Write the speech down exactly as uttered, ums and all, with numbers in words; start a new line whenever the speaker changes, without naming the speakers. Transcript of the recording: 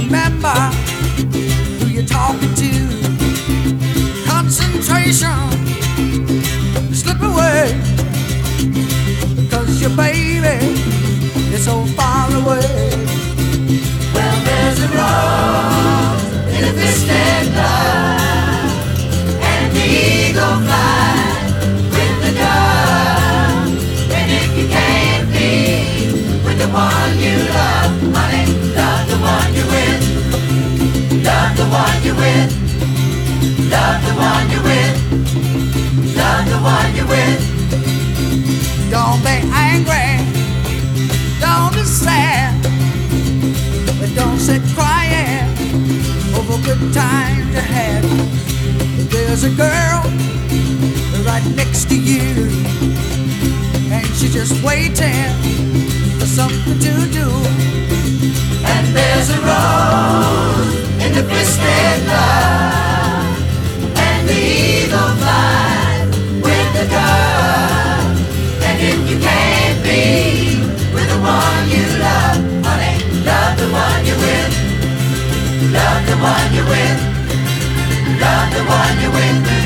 remember who you're talking to. Concentration slip away, because your baby is so far away.
Well, there's a rose in a twisted love, and the eagle flies with the dove. And if you can't be with the one you love, honey, love the one you're with. Love the one you're with. Love the one you're with. Love the one you're with.
Don't be angry, don't be sad, but don't sit crying over good times you had. There's a girl right next to you, and she's just waiting for something to do.
And there's a rose in the twisted love, and the eagle flies with the dove. And if you can't be with the one you love, honey, love the one you're with. Love the one you're with. Love the one you're with.